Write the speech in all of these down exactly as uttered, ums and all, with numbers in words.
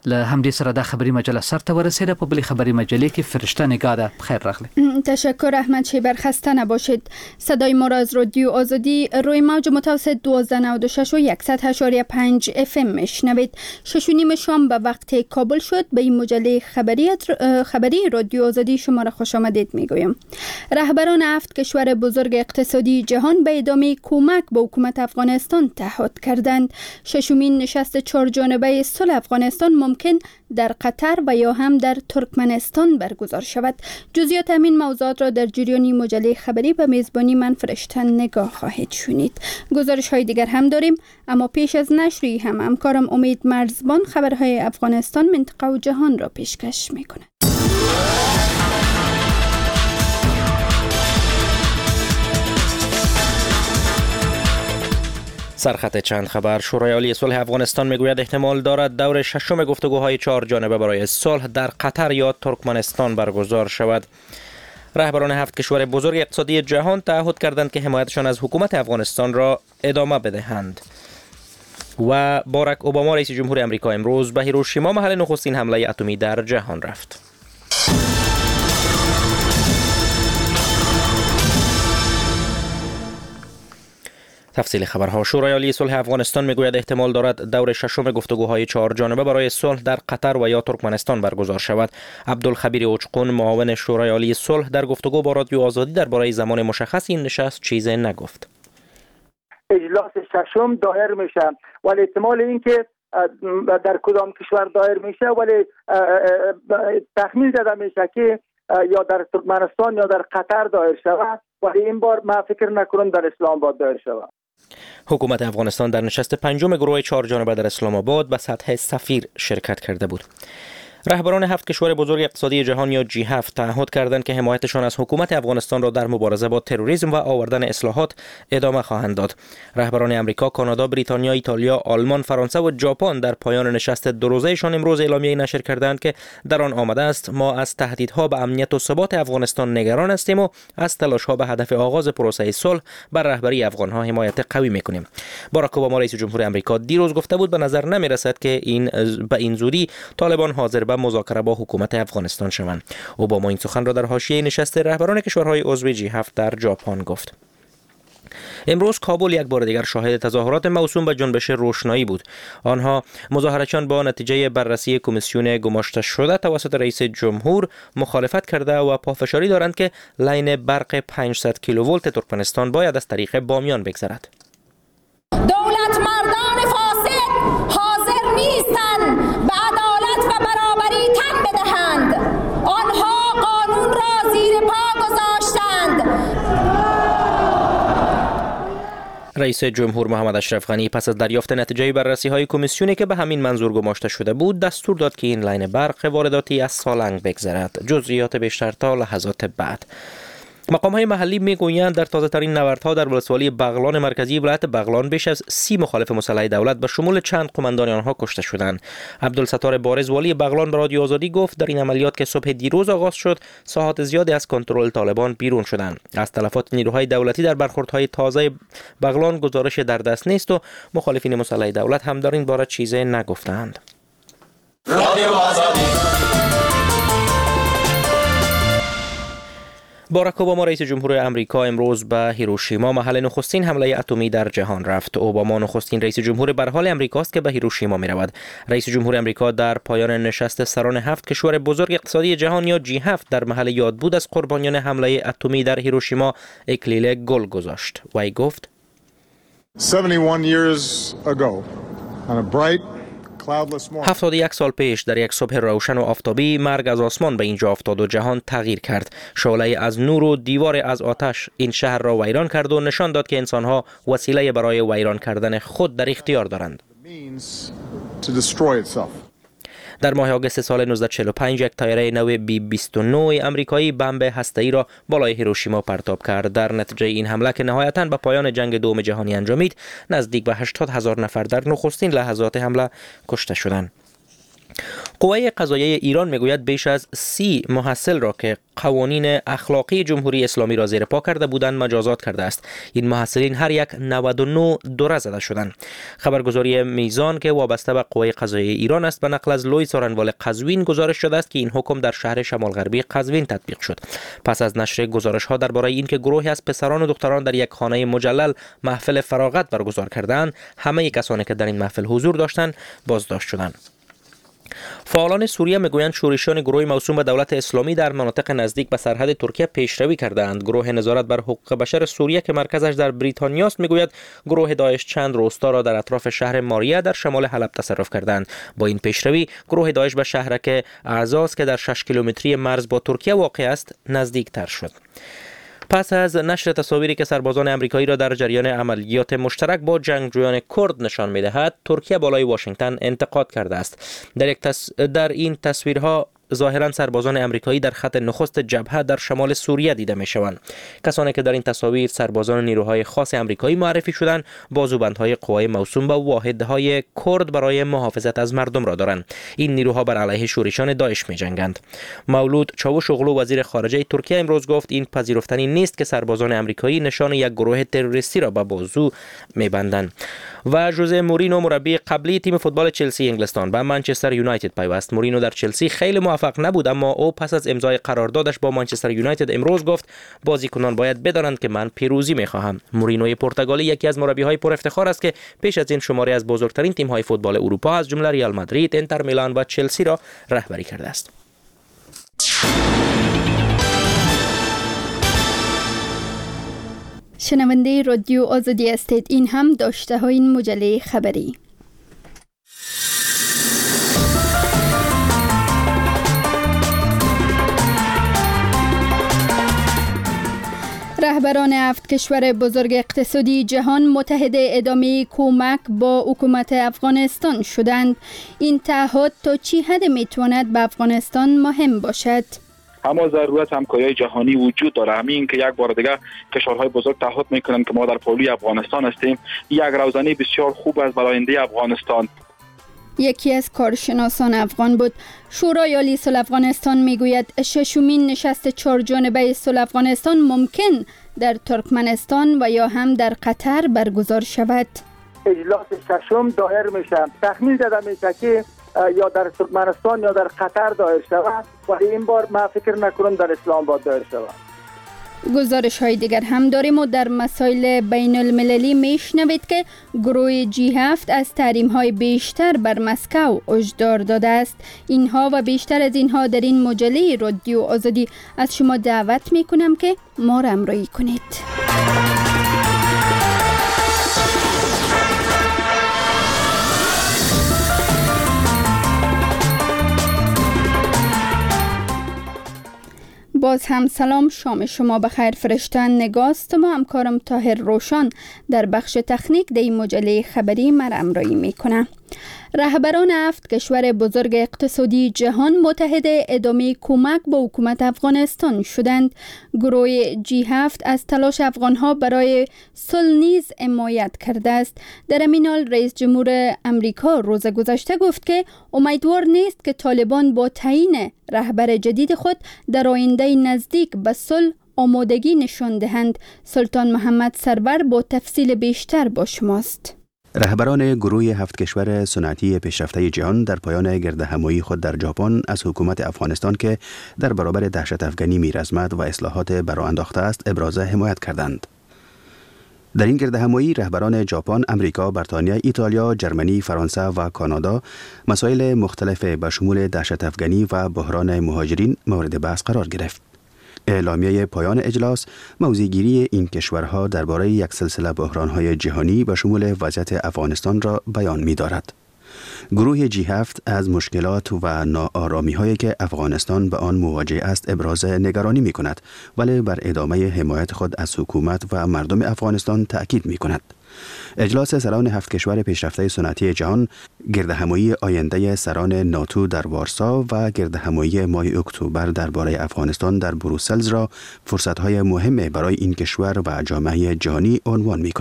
له همدې سره د خبري مجله سرته ورسیده. په بلې خبري مجلې کې فرشته نگاه ده. بخیر راغلی. تشکر احمد شیبر، خسته نباشید. صدای ما را از رادیو آزادی روی موج متوسط دوازده نود و شش و صد و هشت و پنج اف ام میشنوید. شش و نیم شام به وقت کابل شد. به این مجله خبری خبری رادیو آزادی شما را خوش آمدید میگویم. رهبران هفت کشور بزرگ اقتصادی جهان به ادامه کمک به حکومت افغانستان تعهد کردند. ششمین نشست چهار جانبه صلح افغانستان ممکن در قطر و یا هم در ترکمنستان برگزار شود. جزئیات همین موضوعات را در جریان مجله خبری به میزبانی من فرشته نگاه خواهید شنید. گزارش های دیگر هم داریم، اما پیش از نشری هم همکارم امید مرزبان خبرهای افغانستان، منطقه و جهان را پیشکش میکنه. سرخط چند خبر. شورای عالی صلح افغانستان میگوید احتمال دارد دور ششم گفتگوهای چهار جانبه برای صلح در قطر یا ترکمنستان برگزار شود. رهبران هفت کشور بزرگ اقتصادی جهان تعهد کردند که حمایتشان از حکومت افغانستان را ادامه بدهند. و باراک اوباما رئیس جمهور آمریکا امروز به هیروشیما محل نخستین حمله اتمی در جهان رفت. تفصیل خبرها. شورای عالی صلح افغانستان میگوید احتمال دارد دور ششم گفتگوهای چهار جانبه برای صلح در قطر و یا ترکمنستان برگزار شود. عبدالخبیر اوچقون معاون شورای عالی صلح در گفتگو با رادیو آزادی درباره زمان مشخص این نشست چیزی نگفت. اجلاس ششم دایر میشه، ولی احتمال اینکه در کدام کشور دایر میشه ولی تخمین زده میشه که یا در ترکمنستان یا در قطر دایر شود، ولی این بار ما فکر نکنم در اسلام آباد دایر شود. حکومت افغانستان در نشست پنجم گروه چهار جانبه در اسلام آباد به سطح سفیر شرکت کرده بود. رهبران هفت کشور بزرگ اقتصادی جهان یا جی هفت تعهد کردند که حمایتشان از حکومت افغانستان را در مبارزه با تروریسم و آوردن اصلاحات ادامه خواهند داد. رهبران امریکا، کانادا، بریتانیا، ایتالیا، آلمان، فرانسه و ژاپن در پایان نشست دو روزه‌شان امروز اعلامیه نشر کردند که در آن آمده است ما از تهدیدها به امنیت و ثبات افغانستان نگران هستیم و از تلاش‌ها به هدف آغاز پروسه صلح بر رهبری افغان‌ها حمایت قوی می‌کنیم. باراک اوباما رئیس جمهور آمریکا دیروز گفته بود به نظر نمی‌رسد که این به این زودی طالبان حاضر به مذاکره با حکومت افغانستان شوند. اوباما این سخن را در حاشیه نشست رهبران کشورهای عضو جی هفت در ژاپن گفت. امروز کابل یک بار دیگر شاهد تظاهرات موسوم به جنبش روشنایی بود. آنها مظاهرچیان با نتیجه بررسی کمیسیون گماشته شده توسط رئیس جمهور مخالفت کرده و پافشاری دارند که لاین برق پانصد کیلوولت ترکمنستان باید از طریق بامیان بگذرد. دولت مردان فاسد حاضر نیستند به عدالت و برابری تن بدهند. آنها قانون را زیر پا گذاشتند. رئیس جمهور محمد اشرف غنی پس از دریافت نتیجه بررسی‌های کمیسیونی که به همین منظور گماشته شده بود دستور داد که این لاین برق وارداتی از سالنگ بگذرد. جزئیات بیشتر تا لحظات بعد. مقام‌های محلی میگویند در تازه‌ترین نبردها در ولسوالی بغلان مرکزی ولایت بغلان بیش از سی مخالف مسلح دولت به شمول چند قماندان آنها کشته شدند. عبدالستار بارز والی بغلان به رادیو آزادی گفت در این عملیات که صبح دیروز آغاز شد ساحات زیادی از کنترل طالبان بیرون شدند. از تلفات نیروهای دولتی در برخوردهای تازه بغلان گزارش در دست نیست و مخالفین مسلح دولت هم در این باره چیزی نگفتند. رادیو آزادی. باراک اوباما رئیس جمهور آمریکا امروز به هیروشیما محل نخستین حمله اتمی در جهان رفت. اوباما نخستین رئیس جمهور به حال آمریکاست که به هیروشیما می رود. رئیس جمهور آمریکا در پایان نشست سران هفت کشور بزرگ اقتصادی جهان یا جی هفت در محل یادبود از قربانیان حمله اتمی در هیروشیما اکلیل گل گذاشت. وی گفت seventy-one years ago on a bright هفتاد و یک سال پیش در یک صبح روشن و آفتابی مرگ از آسمان به اینجا افتاد و جهان تغییر کرد. شعله از نور و دیوار از آتش این شهر را ویران کرد و نشان داد که انسان‌ها وسیله برای ویران کردن خود در اختیار دارند. در ماه آگوست سال نوزده صد و چهل و پنج یک طیاره نو بی بیست و نه امریکایی بمب هسته‌ای را بالای هیروشیما پرتاب کرد. در نتیجه این حمله که نهایتاً به پایان جنگ دوم جهانی انجامید نزدیک به هشتاد هزار نفر در نخستین لحظات حمله کشته شدند. قوه قضاییه ایران میگوید بیش از سی محصل را که قوانین اخلاقی جمهوری اسلامی را زیر پا کرده بودند مجازات کرده است. این محصلین هر یک نود و نه دوره زده شدند. خبرگزاری میزان که وابسته به قوه قضاییه ایران است به نقل از لوی سارنوال قزوین گزارش شده است که این حکم در شهر شمال غربی قزوین تطبیق شد. پس از نشر گزارش ها درباره اینکه گروهی از پسران و دختران در یک خانه مجلل محفل فراغت برگزار کردند، همه کسانی که در این محفل حضور داشتند بازداشت شدند. فعالان سوریه میگویند شورشیان گروه موسوم به دولت اسلامی در مناطق نزدیک به سرحد ترکیه پیشروی کردند. گروه نظارت بر حقوق بشر سوریه که مرکزش در بریتانیا است میگوید گروه داعش چند روستا را در اطراف شهر ماریه در شمال حلب تصرف کردند. با این پیشروی گروه داعش به شهرک اعزاز که در شش کیلومتری مرز با ترکیه واقع است نزدیک تر شد. پس از نشر تصاویری که سربازان آمریکایی را در جریان عملیات مشترک با جنگجویان کرد نشان می‌دهد، ترکیه بالای واشنگتن انتقاد کرده است. در, یک تص... در این تصویرها ظاهرا سربازان آمریکایی در خط نخست جبهه در شمال سوریه دیده می‌شوند. کسانی که در این تصاویر سربازان نیروهای خاص آمریکایی معرفی شدند، بازوبندهای قوای موسوم به واحدهای کرد برای محافظت از مردم را دارند. این نیروها بر علیه شورشیان داعش می‌جنگند. مولود چاوشوغلو وزیر خارجه ترکیه امروز گفت این پذیرفتنی نیست که سربازان آمریکایی نشان یک گروه تروریستی را به بازو می‌بندند. و ژوزه مورینو مربی قبلی تیم فوتبال چلسی انگلستان به منچستر یونایتد پیوست. مورینو در چلسی خیلی موفق نبود، اما او پس از امضای قراردادش با منچستر یونایتد امروز گفت بازیکنان باید بدانند که من پیروزی می‌خواهم. مورینوی پرتغالی یکی از مربی‌های پر افتخار است که پیش از این شماری از بزرگترین تیم‌های فوتبال اروپا از جمله ریال مادرید، انتر میلان و چلسی را رهبری کرده است. شنونده رادیو آزادی هستید. این هم داشته های این مجله خبری. رهبران هفت کشور بزرگ اقتصادی جهان متحد ادامه کمک با حکومت افغانستان شدند. این تعهد تا چه حد میتواند به افغانستان مهم باشد؟ اما ضرورت همکاری جهانی وجود داره. همین که یک بار دیگه کشورهای بزرگ تعهد میکنند که ما در پهلوی افغانستان هستیم، یک روزنه بسیار خوب است برای آینده افغانستان. یکی از کارشناسان افغان بود. شورای عالی صلح افغانستان میگوید ششمین نشست چهارجانبه صلح افغانستان ممکن در ترکمنستان و یا هم در قطر برگزار شود. اجلاس ششم دایر میشه. تخمین زده میشه که یا در ترکمنستان یا در قطر دایر شود و این بار ما فکر نکنم در اسلام آباد دایر شود. گزارش های دیگر هم داریم و در مسائل بین المللی میشنوید که گروه جی هفت از تحریم های بیشتر بر مسکو هشدار داده است. اینها و بیشتر از اینها در این مجله رادیو آزادی از شما دعوت میکنم که ما را همراهی کنید. باز هم سلام، شام شما بخیر. فرشتن نگاست ما همکارم طاهر روشن در بخش تکنیک در این مجله خبری مرا همراهی میکنه. رهبران هفت کشور بزرگ اقتصادی جهان متحد ادامه کمک با حکومت افغانستان شدند. گروه جی هفت از تلاش افغانها برای صلح نیز حمایت کرده است. در همین حال رئیس جمهور امریکا روز گذشته گفت که امیدوار نیست که طالبان با تعیین رهبر جدید خود در آینده نزدیک به صلح آمادگی نشان دهند. سلطان محمد سرور با تفصیل بیشتر با شماست. رهبران گروه هفت کشور صنعتی پیشرفته جهان در پایان گردهمایی خود در ژاپن از حکومت افغانستان که در برابر دهشت افغانی میرزمد و اصلاحات برآ انداخته است ابراز حمایت کردند. در این گردهمایی رهبران ژاپن، امریکا، بریتانیا، ایتالیا، جرمنی، فرانسه و کانادا مسائل مختلف به شمول دهشت افغانی و بحران مهاجرین مورد بحث قرار گرفت. اعلامیه پایان اجلاس موضع‌گیری این کشورها درباره یک سلسله بحران‌های جهانی به شمول وضعیت افغانستان را بیان می‌دارد. گروه جی هفت از مشکلات و ناآرامی‌هایی که افغانستان به آن مواجه است ابراز نگرانی می‌کند، ولی بر ادامه حمایت خود از حکومت و مردم افغانستان تأکید می‌کند. اجلاس سران هفت کشور پیشرفته صنعتی جهان، گردهمایی آینده سران ناتو در وارسا و گردهمایی ماه اکتبر درباره افغانستان در بروسل را فرصت‌های مهم برای این کشور و جامعه جهانی عنوان می‌کند.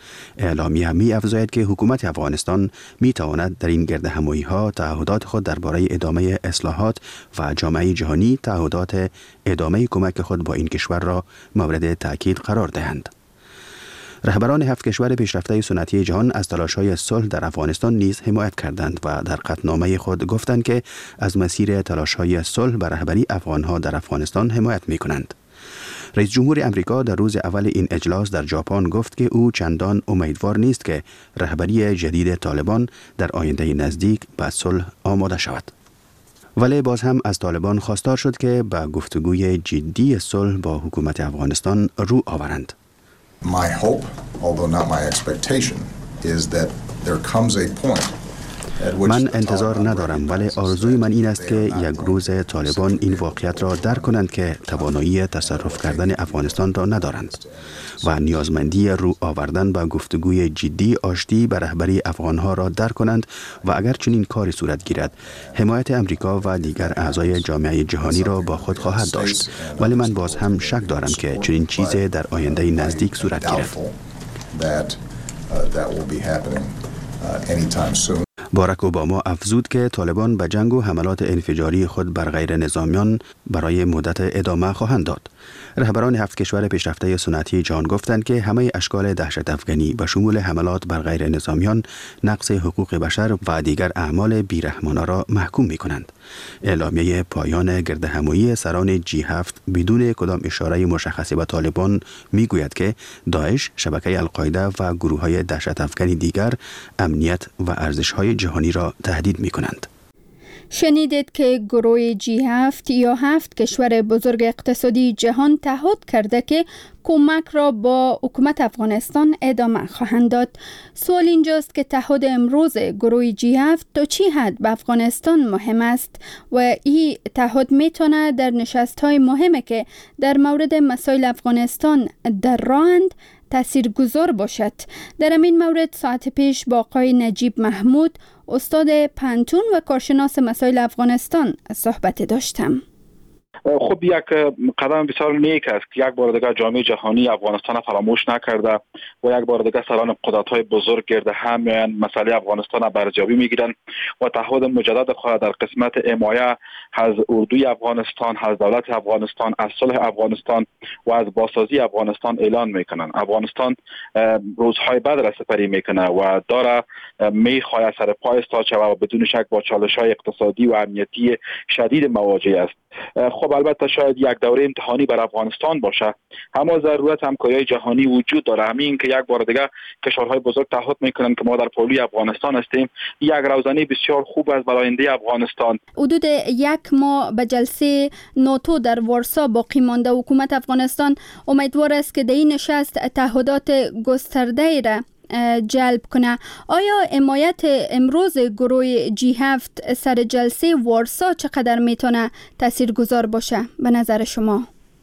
اعلامیه می افزاید که حکومت افغانستان می تواند در این گرد همایی ها تعهدات خود درباره ادامه اصلاحات و جامعه جهانی تعهدات ادامه کمک خود با این کشور را مورد تاکید قرار دهند. رهبران هفت کشور پیشرفته سنتی جهان از تلاش‌های صلح در افغانستان نیز حمایت کردند و در قطعنامه خود گفتند که از مسیر تلاش‌های صلح به رهبری افغان‌ها در افغانستان حمایت می‌کنند. رئیس جمهور امریکا در روز اول این اجلاس در ژاپن گفت که او چندان امیدوار نیست که رهبری جدید طالبان در آینده نزدیک به صلح آماده شود. ولی باز هم از طالبان خواستار شد که به گفتگوی جدی صلح با حکومت افغانستان رو آورند. My hope, although not my expectation, is that there comes a point من انتظار ندارم ولی آرزوی من این است که یک روز طالبان این واقعیت را درک کنند که توانایی تصرف کردن افغانستان را ندارند و نیازمندی رو آوردن به گفتگوی جدی آشتی به رهبری افغانها را درک کنند و اگر چنین کاری صورت گیرد حمایت امریکا و دیگر اعضای جامعه جهانی را با خود خواهد داشت، ولی من باز هم شک دارم که چنین چیزی در آینده نزدیک صورت گیرد. باراک اوباما افزود که طالبان به جنگ و حملات انفجاری خود بر غیر نظامیان برای مدت ادامه خواهند داد. رهبران هفت کشور پیشرفته سنتی جهان گفتند که همه اشکال دهشت افغانی به شمول حملات بر غیر نظامیان، نقض حقوق بشر و دیگر اعمال بیرحمانه را محکوم می کنند. اعلامیه پایان گردهمایی سران جی هفت بدون کدام اشاره مشخصی به طالبان می گوید که داعش، شبکه القاعده و گروه های دهشت افغانی دیگر امنیت و ارزش های جهانی را تهدید می کنند. شنیدید که گروه جی هفت یا هفت کشور بزرگ اقتصادی جهان تعهد کرده که کمک را با حکومت افغانستان ادامه خواهند داد. سوال اینجاست که تعهد امروز گروه جی هفت تا چی حد به افغانستان مهم است و این تعهد میتونه در نشست‌های مهمه که در مورد مسائل افغانستان در راهند تاثیرگذار باشد. در این مورد ساعت پیش با آقای نجیب محمود، استاد پنتون و کارشناس مسائل افغانستان صحبت داشتم. خب یک قدم بسیار نیک است که یک بار دیگر جامعه جهانی افغانستان فراموش نکرده و یک بار دیگر سران قدرت‌های بزرگ گرد هم میآیند، مسئله افغانستان را برجاوی میگیرند و تعهد مجدد خود در قسمت حمایت از اردوی افغانستان، از دولت افغانستان، از صلح افغانستان و از بازسازی افغانستان اعلان میکنند. افغانستان روزهای بد را سپری میکنه و داره میخواهد سر پای استاد شود و بدون شک با چالش‌های اقتصادی و امنیتی شدید مواجه است. خب البته شاید یک دوره امتحانی بر افغانستان باشه، اما ضرورت همکاری جهانی وجود داره. همین که یک بار دیگه کشورهای بزرگ تعهد میکنن که ما در پهلوی افغانستان هستیم، یک روزنه بسیار خوب است برای آینده افغانستان. حدود یک ماه به جلسه ناتو در وارسا باقی مانده، حکومت افغانستان امیدوار است که در این نشست تعهدات گسترده را جلب کنه. آیا حمایت امروز گروه جی هفت سر جلسه وارسا چقدر میتونه تاثیرگذار باشه به نظر شما؟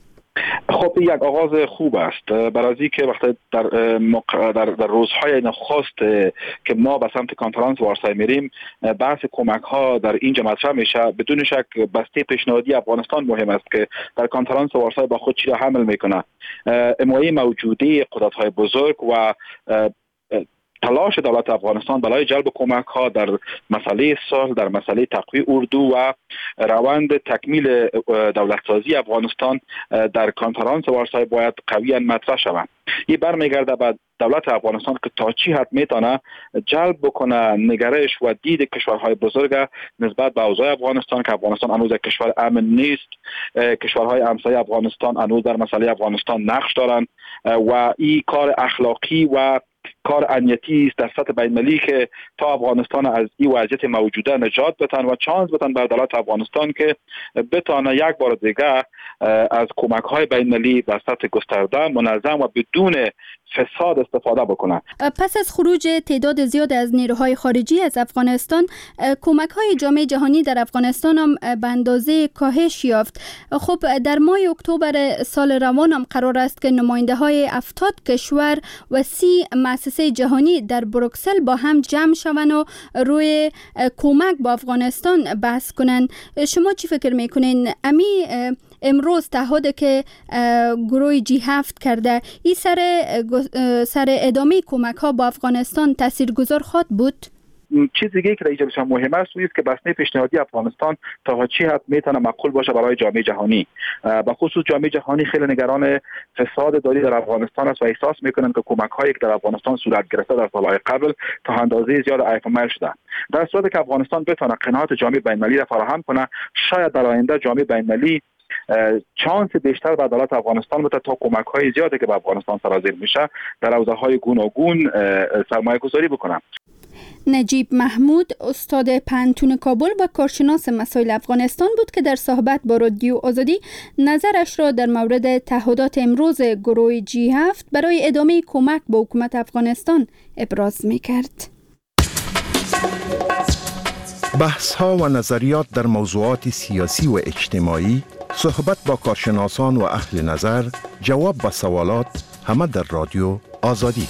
خب یک آغاز خوب است، برای که وقتی در, در, در روزهای نخست که ما به سمت کنفرانس وارسا میریم، بحث کمک ها در اینجا مطرح میشه. بدون شک بسته پیشنهادی افغانستان مهم است که در کنفرانس وارسا با خود چی را حمل میکنه. حمایت موجوده قدرت های بزرگ و تلاش دولت افغانستان برای جلب کمک ها در مسئله صلح، در مسئله تقویت اردو و روند تکمیل دولت سازی افغانستان در کنفرانس وارسا باید قویاً مطرح شود. این برمیگرده به دولت افغانستان که تا چی حد میتونه جلب بکنه نگرش و دید کشورهای بزرگ نسبت به اوضاع افغانستان، که افغانستان هنوز یک کشور امن نیست. کشورهای همسایه افغانستان هنوز در مسئله افغانستان نقش دارند و این کار اخلاقی و کار امنیتی است در سطح بین‌المللی که تا افغانستان از این وضعیت موجوده نجات بتن و چانس بتن بر دولت افغانستان که بتونه یک بار دیگه از کمک‌های بین‌المللی به سطح گسترده، منظم و بدون فساد استفاده بکنه. پس از خروج تعداد زیاد از نیروهای خارجی از افغانستان، کمک‌های جامعه جهانی در افغانستان هم به اندازه کاهش یافت. خب در ماه اکتبر سال روان هم قرار است که نماینده‌های هفتاد کشور و سی مؤسسه جهانی در بروکسل با هم جمع شوند و روی کمک با افغانستان بحث کنند. شما چی فکر میکنین؟ امی امروز تعهد که گروه جی هفت کرده، این سر سر ادامه کمک ها با افغانستان تاثیرگذار خواهد بود؟ چیز دیگه که اینجا بسیار مهم است است که بسنه پیشنهادی افغانستان تا چی حد میتونه معقول باشه برای جامعه جهانی. به خصوص جامعه جهانی خیلی نگران فساد داری در افغانستان است و احساس میکنن که کمک هایی که در افغانستان صورت گرفته در سالهای قبل تا اندازه زیاد ایفمل شده. در صورتی که افغانستان بتونه قناعت جامعه بین‌المللی را فراهم کنه، شاید در آینده جامعه بین‌المللی چانس بیشتر به عدالت افغانستان بده تا کمک های زیادی که به افغانستان سرازیر میشه در حوزه های گوناگون سرمایه گذاری بکنه. نجیب محمود، استاد پانتون کابل و کارشناس مسائل افغانستان بود که در صحبت با رادیو آزادی نظرش را در مورد تعهدات امروز گروه جی هفت برای ادامه کمک به حکومت افغانستان ابراز می‌کرد. بحث ها و نظریات در موضوعات سیاسی و اجتماعی، صحبت با کارشناسان و اهل نظر، جواب به سوالات، همه در رادیو آزادی.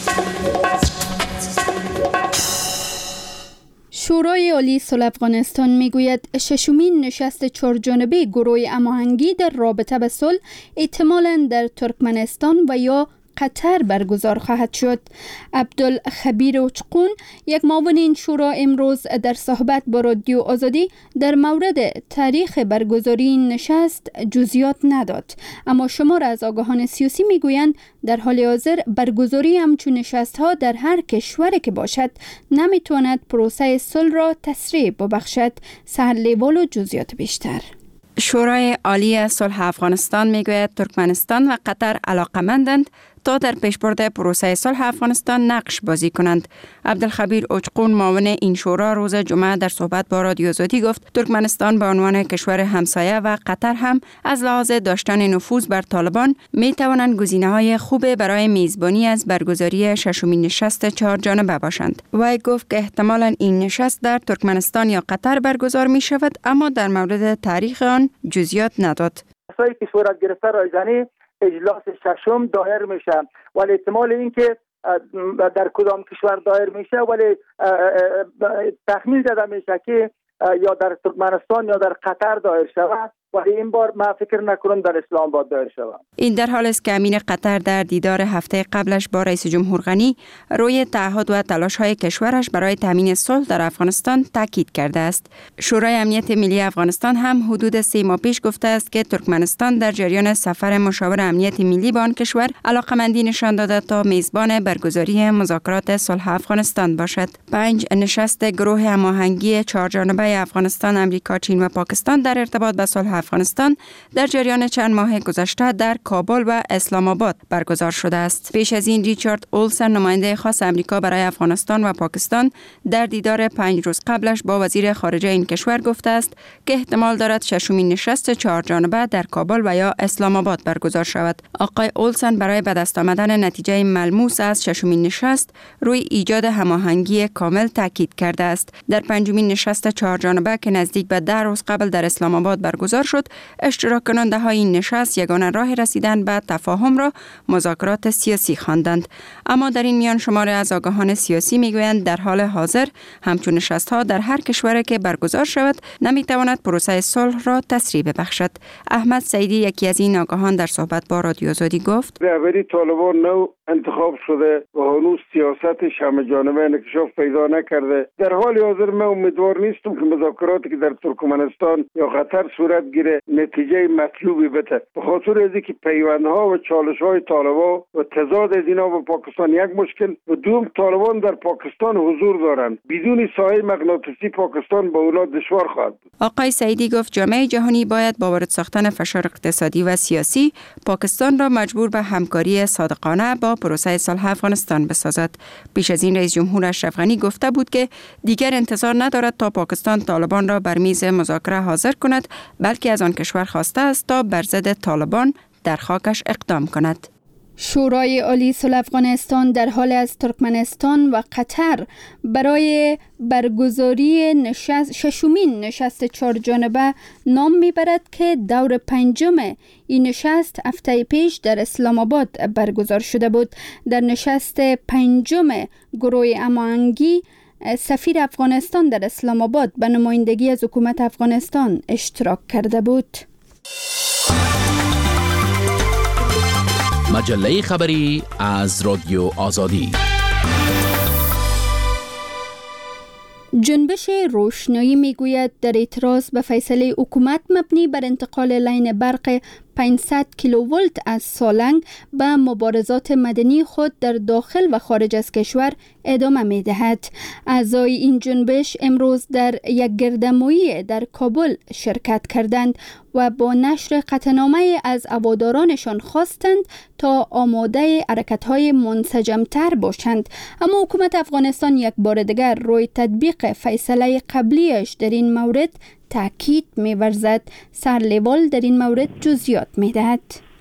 شورای عالی صلح افغانستان میگوید ششمین نشست چهارجانبه گروه هماهنگی در رابطه به صلح احتمالاً در ترکمنستان و یا قطر برگزار خواهد شد. عبدالخبیر اوچقون، یک معاون این شورا، امروز در صحبت با رادیو آزادی در مورد تاریخ برگزاری این نشست جزئیات نداد، اما شمار از آگاهان سیاسی میگویند در حال حاضر برگزاری همچون نشست ها در هر کشوری که باشد نمیتواند پروسه صلح را تسریع ببخشد. سهل لیوال و جزئیات بیشتر. شورای عالی صلح افغانستان میگوید ترکمنستان و قطر علاقمندند تا در پیشبرد پروسه صلح افغانستان نقش بازی کنند. عبدالخبیر اوچقون، معاون این شورا، روز جمعه در صحبت با رادیو آزادی گفت ترکمنستان به عنوان کشور همسایه و قطر هم از لحاظ داشتن نفوذ بر طالبان می توانند گزینه‌های خوب برای میزبانی از برگزاری ششمین نشست چهار جانبه باشند. وی گفت که احتمالاً این نشست در ترکمنستان یا قطر برگزار می شود، اما در مورد تاریخ آن جزئیات نداد. مسائلی که صورت گرفته رایزنی اجلاس ششم دایر میشه، ولی احتمال اینکه در کدام کشور دایر میشه ولی تخمین زده میشه که یا در ترکمنستان یا در قطر دایر شود، ولی این بار ما فکر نکنم در اسلام آباد دایر شود. این در حال است که امیر قطر در دیدار هفته قبلش با رئیس جمهور غنی روی تعهد و تلاش‌های کشورش برای تامین صلح در افغانستان تاکید کرده است. شورای امنیت ملی افغانستان هم حدود سه ماه پیش گفته است که ترکمنستان در جریان سفر مشاور امنیت ملی با آن کشور علاقمندی نشان داده تا میزبان برگزاری مذاکرات صلح افغانستان باشد. پنج نشست گروه هماهنگی چهارجانبه افغانستان، امریکا، چین و پاکستان در ارتباط با صلح افغانستان در جریان چند ماه گذشته در کابل و اسلام آباد برگزار شده است. پیش از این ریچارد اولسن، نماینده خاص امریکا برای افغانستان و پاکستان، در دیدار پنج روز قبلش با وزیر خارجه این کشور گفته است که احتمال دارد ششمین نشست چهار جانبه در کابل و یا اسلام آباد برگزار شود. آقای اولسن برای به دست آمدن نتیجه ملموس از ششمین نشست روی ایجاد هماهنگی کامل تاکید کرده است. در پنجمین نشست چهار جانبه که نزدیک به ده روز قبل در اسلام آباد برگزار شد، اشتراک کننده های این نشست یگانه راه رسیدن به تفاهم را مذاکرات سیاسی خواندند. اما در این میان شمار از آگاهان سیاسی میگویند در حال حاضر همچون نشست ها در هر کشوری که برگزار شود نمیتواند پروسه صلح را تسریع ببخشد. احمد سعیدی، یکی از این آگاهان، در صحبت با رادیو آزادی گفت رهبری طالبان نو انتخاب شده و هنوز سیاستش همه جانبه انکشاف پیدا نکرده. در حال حاضر من امیدوار نیستم که مذاکراتی که در ترکمنستان یا قطر صورت گیره نتیجه مطلوبی بده، به خاطر از اینکه پیوندها و چالش‌های طالبان و تضاد از اینا با پاکستان یک مشکل و دوم طالبان در پاکستان حضور دارند. بدون سایه مغناطیسی پاکستان با اونا دشوار خواهد بود. آقای سعیدی گفت جامعه جهانی باید با وارد ساختن فشار اقتصادی و سیاسی پاکستان را مجبور به همکاری صادقانه با پروسه صلح افغانستان بسازد. پیش از این رئیس جمهور اشرف غنی گفته بود که دیگر انتظار ندارد تا پاکستان طالبان را بر میز مذاکره حاضر کند، بلکه از آن کشور خواسته است تا بر ضد طالبان در خاکش اقدام کند. شورای عالی صلح افغانستان در حال از ترکمنستان و قطر برای برگزاری نشست ششمین نشست چهار جانبه نام میبرد که دور پنجم این نشست هفته پیش در اسلام آباد برگزار شده بود. در نشست پنجم گروه هماهنگی سفیر افغانستان در اسلام آباد به نمایندگی از حکومت افغانستان اشتراک کرده بود. مجله خبری از رادیو آزادی. جنبش روشنایی میگوید در اعتراض به فیصله حکومت مبنی بر انتقال لین برق پانصد کیلوولت از سالنگ به مبارزات مدنی خود در داخل و خارج از کشور ادامه می دهد. اعضای این جنبش امروز در یک گردهمایی در کابل شرکت کردند و با نشر قطعنامه از هوادارانشان خواستند تا آماده حرکت‌های منسجم‌تر باشند. اما حکومت افغانستان یک بار دیگر روی تطبیق فیصله قبلیش در این مورد تاکید می‌ورزد. سرلیوال در این مورد جزئیات می‌دهد.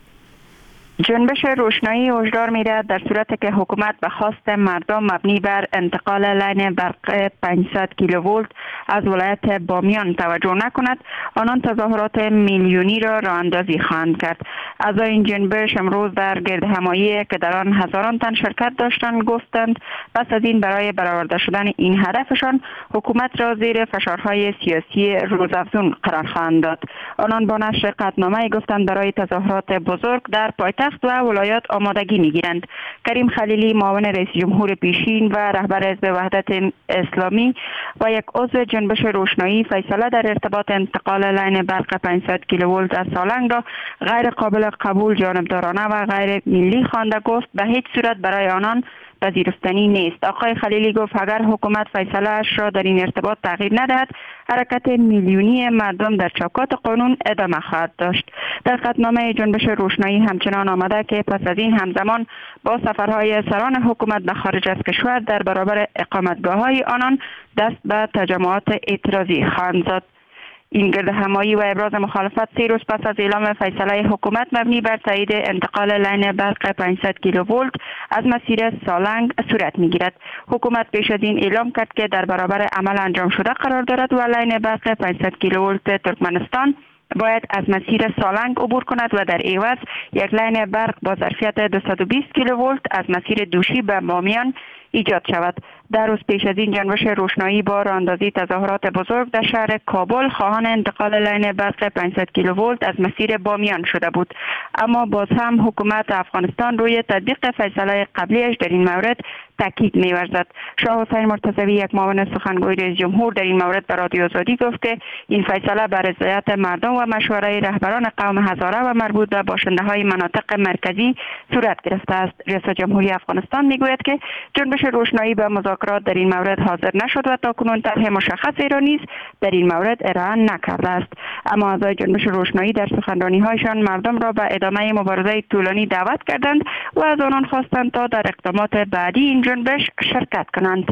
جنبش روشنایی هشدار می‌دهد در صورتی که حکومت به خواست مردم مبنی بر انتقال لین برق پانصد کیلوولت از ولایت بامیان توجه نکند، آنان تظاهرات میلیونی را راه اندازی خواهند کرد. اعضای این جنبش امروز در گردهمایی که در آن هزاران تن شرکت داشتند گفتند پس از این برای برآورده شدن این هدفشان حکومت را زیر فشارهای سیاسی روزافزون قرار خواهند داد. آنان با نشر قطعنامه گفتند برای تظاهرات بزرگ در پایتخت و ولایات آمادگی میگیرند. کریم خلیلی معاون رئیس جمهور پیشین و رهبر حزب وحدت اسلامی و یک عضو جنبش روشنایی فیصله در ارتباط انتقال لین برق پانصد کیلوولت از سالنگ را غیر قابل قبول، جانبدارانه و غیر ملی خوانده. گفت به هیچ صورت برای آنان پذیرفتنی نیست. آقای خلیلی گفت اگر حکومت فیصله اش را در این ارتباط تغییر ندهد، حرکت میلیونی مردم در چوکات قانون ادامه خواهد داشت. در قطعنامه جنبش روشنایی همچنان آمده که پس از این همزمان با سفرهای سران حکومت به خارج از کشور در برابر اقامتگاه‌های آنان دست به تجمعات اعتراضی خواهند زد. این گردهمایی و ابراز مخالفت سه روز پس از اعلام فیصله حکومت مبنی بر تایید انتقال لین برق پانصد کیلوولت از مسیر سالنگ صورت می‌گیرد. حکومت پیش از این اعلام کرد که در برابر عمل انجام شده قرار دارد و لین برق پانصد کیلوولت ترکمنستان باید از مسیر سالنگ عبور کند و در عوض یک لین برق با ظرفیت دویست و بیست کیلوولت از مسیر دوشی به بامیان ایجاد شود. در روز پیش از این جنبش روشنایی با راهاندازی تظاهرات بزرگ در شهر کابل خواهان انتقال لین برق پانصد کیلوولت از مسیر بامیان شده بود. اما باز هم حکومت افغانستان روی تطبیق فیصله قبلیش در این مورد تاکید می‌ورزد. شاه حسین مرتضوی یک معاون سخنگوی رئیس جمهور در این مورد به رادیو آزادی گفت که این فیصله بر رضایت مردم و مشوره رهبران قوم هزاره و مربوط به باشنده‌های مناطق مرکزی صورت گرفته است. رئیس جمهوری افغانستان میگوید که جنبش روشنایی به مذاکرات در این مورد حاضر نشد و تاکنون طرح مشخصی را نیز در این مورد ارائه نکرده است. اما اعضای جنبش روشنایی در سخنرانی‌هایشان مردم را به ادامه مبارزه طولانی دعوت کردند و از آنان خواستند تا در اقدامات بعدی این جنبش شرکت کنند.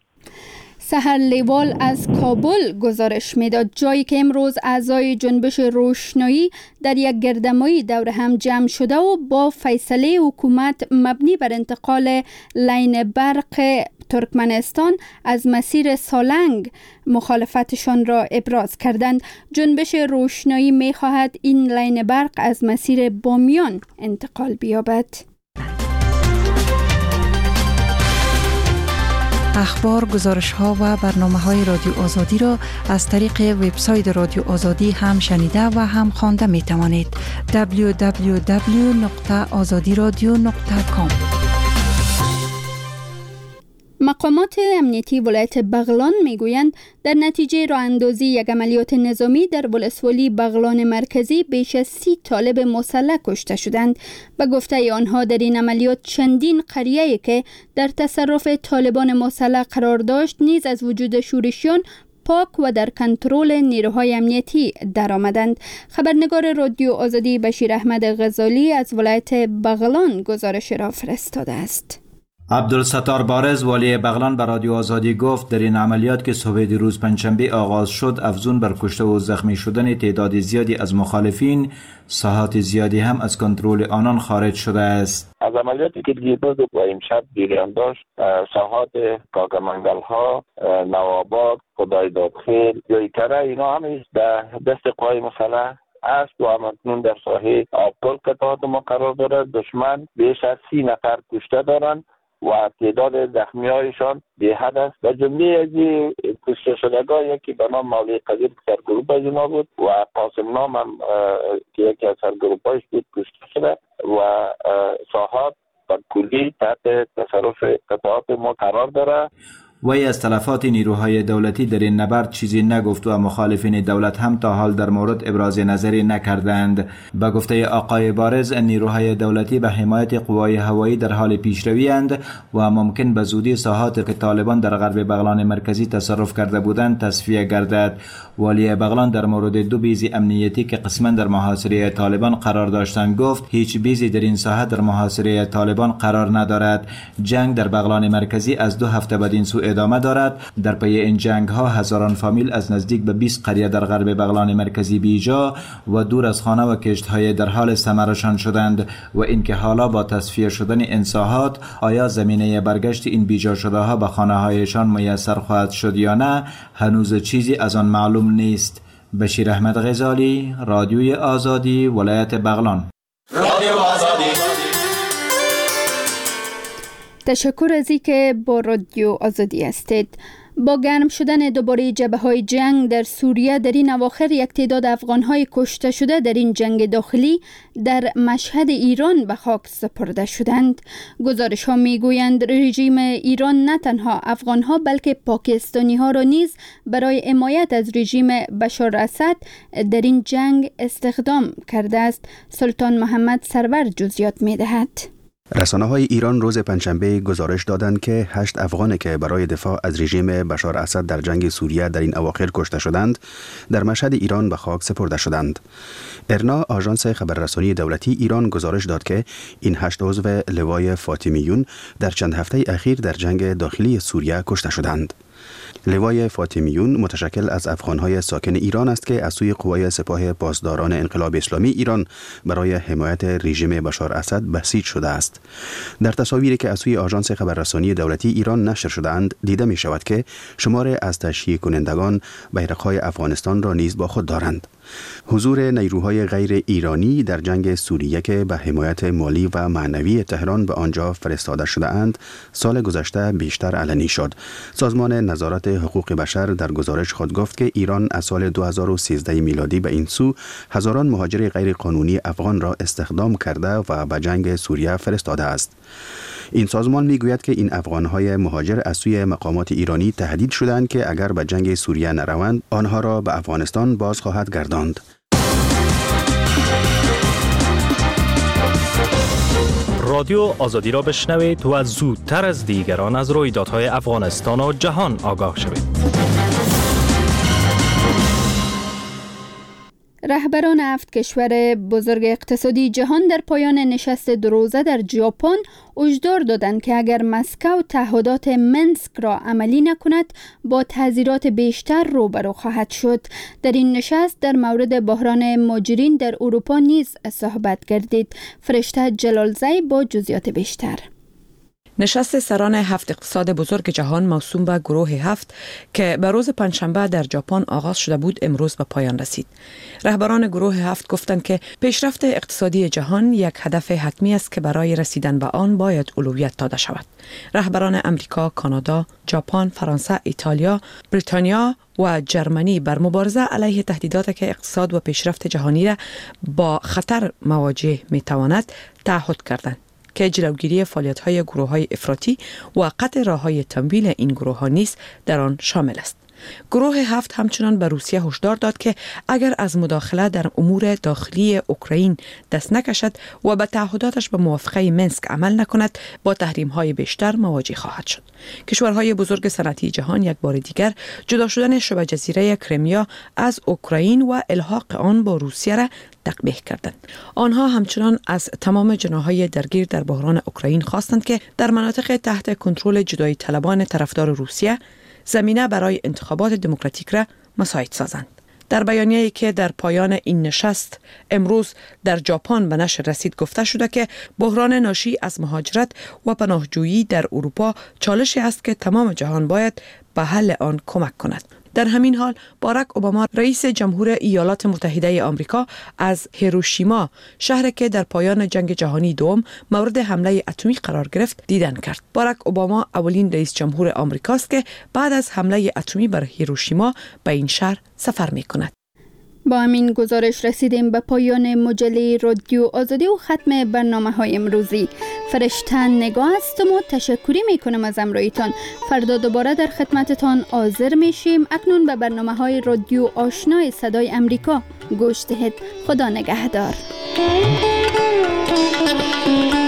سحر لیوال از کابل گزارش میداد. جایی که امروز اعضای جنبش روشنایی در یک گردهمایی دور هم جمع شده و با فیصله حکومت مبنی بر انتقال لین برق ترکمنستان از مسیر سالنگ مخالفتشان را ابراز کردند. جنبش روشنایی می خواهد این لین برق از مسیر بامیان انتقال بیابد. اخبار، گزارش‌ها و برنامه‌های رادیو آزادی را از طریق وبسایت رادیو آزادی هم شنیده و هم خوانده می‌توانید. دبلیو دبلیو دبلیو نقطه آزادی رادیو نقطه کام. مقامات امنیتی ولایت بغلان میگویند در نتیجه راه‌اندازی یک عملیات نظامی در ولسوالی بغلان مرکزی بیش از سی طالب مسلح کشته شدند. به گفته آنها در این عملیات چندین قریه‌ای که در تصرف طالبان مسلح قرار داشت نیز از وجود شورشیان پاک و در کنترل نیروهای امنیتی درآمدند. خبرنگار رادیو آزادی بشیر احمد غزالی از ولایت بغلان گزارش را فرستاده است. عبدالستار بارز والی بغلان به رادیو آزادی گفت در این عملیات که صبح دیروز پنجشنبه آغاز شد افزون بر کشته و زخمی شدن تعداد زیادی از مخالفین، ساحات زیادی هم از کنترل آنان خارج شده است. از عملیاتی که دیروز و امشب جریان داشت، ساحات کاکمنگل ها، نواباد، خدای دادخیل، یایکره، اینا همه دست قوای مسلح است و همکنون در ساحه آبکل قطعات ما قرار دارد. دشمن بیش از سی نفر کشته دارند و تعداد زخمی هایشان به حد است. و جمله از کشته شدگان یکی به نام مولوی قدیر سرگروپ از اینا بود و قاسم نام هم که یکی از سرگروپ هایش بود کشته شده. و ساحات و کلی تحت تصرف قطعات ما قرار داره. وی از تلفات نیروهای دولتی در این نبرد چیزی نگفت و مخالفین دولت هم تا حال در مورد ابراز نظری نکردند. با گفته آقای بارز، نیروهای دولتی به حمایت قوای هوایی در حال پیشروی اند و ممکن به زودی ساحات که طالبان در غرب بغلان مرکزی تصرف کرده بودند تصفیه گردد. والی بغلان در مورد دو بیز امنیتی که قسما در محاصره طالبان قرار داشتند گفت هیچ بیزی در این ساحه در محاصره طالبان قرار ندارد. جنگ در بغلان مرکزی از دو هفته بعد این سو ادامه دارد. در پی این جنگ ها هزاران فامیل از نزدیک به بیست قریه در غرب بغلان مرکزی بیجا و دور از خانه و کشت های در حال ثمرشان شدند و اینکه حالا با تصفیه شدن این ساحات آیا زمینه برگشت این بیجا شده ها به خانه هایشان میسر خواهد شد یا نه هنوز چیزی از آن معلوم نیست. بشیر احمد غزالی، رادیوی آزادی، ولایت بغلان. رادیو آزادی. تشکر از اینکه با رادیو آزادی هستید. با گرم شدن دوباره جبهه‌های جنگ در سوریه در این اواخر یک تعداد افغان‌های کشته شده در این جنگ داخلی در مشهد ایران به خاک سپرده شدند. گزارش‌ها می‌گویند رژیم ایران نه تنها افغان‌ها بلکه پاکستانی‌ها را نیز برای حمایت از رژیم بشار اسد در این جنگ استخدام کرده است. سلطان محمد سرور جزئیات می‌دهد. رسانه های ایران روز پنجشنبه گزارش دادند که هشت افغانی که برای دفاع از رژیم بشار اسد در جنگ سوریه در این اواخر کشته شدند در مشهد ایران به خاک سپرده شدند. ارنا، آژانس خبررسانی دولتی ایران گزارش داد که این هشت عضو لوای فاطمیون در چند هفته اخیر در جنگ داخلی سوریه کشته شدند. لوای فاطمیون متشکل از افغان‌های ساکن ایران است که از سوی قوای سپاه پاسداران انقلاب اسلامی ایران برای حمایت رژیم بشار اسد بسیج شده است. در تصاویری که از سوی آژانس خبررسانی دولتی ایران نشر شده‌اند دیده می شود که شمار از تشییع کنندگان بیرق‌های افغانستان را نیز با خود دارند. حضور نیروهای غیر ایرانی در جنگ سوریه که به حمایت مالی و معنوی تهران به آنجا فرستاده شده اند سال گذشته بیشتر علنی شد. سازمان نظارت حقوق بشر در گزارش خود گفت که ایران از سال دو هزار و سیزده میلادی به این سو هزاران مهاجر غیر قانونی افغان را استخدام کرده و به جنگ سوریه فرستاده است. این سازمان میگوید که این افغان‌های مهاجر از سوی مقامات ایرانی تهدید شدند که اگر به جنگ سوریه نروند آنها را به افغانستان باز خواهد گرداند. رادیو آزادی را بشنوید و زودتر از دیگران از رویدادهای افغانستان و جهان آگاه شوید. رهبران هفت کشور بزرگ اقتصادی جهان در پایان نشست دو روزه در ژاپن هشدار دادند که اگر مسکو تعهدات منسک را عملی نکند با تحذیرات بیشتر روبرو خواهد شد. در این نشست در مورد بحران مهاجرین در اروپا نیز صحبت گردید. فرشته جلالزی با جزئیات بیشتر. نشست سران هفت اقتصاد بزرگ جهان موسوم به گروه هفت که به روز پنجشنبه در ژاپن آغاز شده بود امروز به پایان رسید. رهبران گروه هفت گفتند که پیشرفت اقتصادی جهان یک هدف حتمی است که برای رسیدن به آن باید اولویت داده شود. رهبران امریکا، کانادا، ژاپن، فرانسه، ایتالیا، بریتانیا و جرمنی بر مبارزه علیه تهدیدات که اقتصاد و پیشرفت جهانی را با خطر مواجه می‌تواند تعهد کردند که جلوگیری فعالیت‌های گروه‌های افراطی و قطع راه‌های تمویل این گروه‌ها نیز در آن شامل است. گروه هفت همچنان به روسیه هشدار داد که اگر از مداخله در امور داخلی اوکراین دست نکشد و به تعهداتش به موافقه منسک عمل نکند با تحریم‌های بیشتر مواجه خواهد شد. کشورهای بزرگ صنعتی جهان یک بار دیگر جدا شدن شبه جزیره کریمیا از اوکراین و الحاق آن با روسیه را تقبیح کردند. آنها همچنان از تمام جناح‌های درگیر در بحران اوکراین خواستند که در مناطق تحت کنترل جدایی طلبان طرفدار روسیه زمینه برای انتخابات دموکراتیک را مساعد سازند. در بیانیه‌ای که در پایان این نشست امروز در ژاپن به نشر رسید گفته شده که بحران ناشی از مهاجرت و پناهجویی در اروپا چالشی است که تمام جهان باید به حل آن کمک کند. در همین حال باراک اوباما رئیس جمهور ایالات متحده آمریکا از هیروشیما شهری که در پایان جنگ جهانی دوم مورد حمله اتمی قرار گرفت دیدن کرد. باراک اوباما اولین رئیس جمهور آمریکاست که بعد از حمله اتمی بر هیروشیما به این شهر سفر می کند. با همین گزارش رسیدیم به پایان مجله رادیو آزادی و ختم برنامه های امروزی. فرشته نگاه هستم و تشکری میکنم از امرویتان. فردا دوباره در خدمتتان حاضر میشیم. اکنون به برنامه های رادیو آشنای صدای امریکا گوش دهید. خدا نگهدار.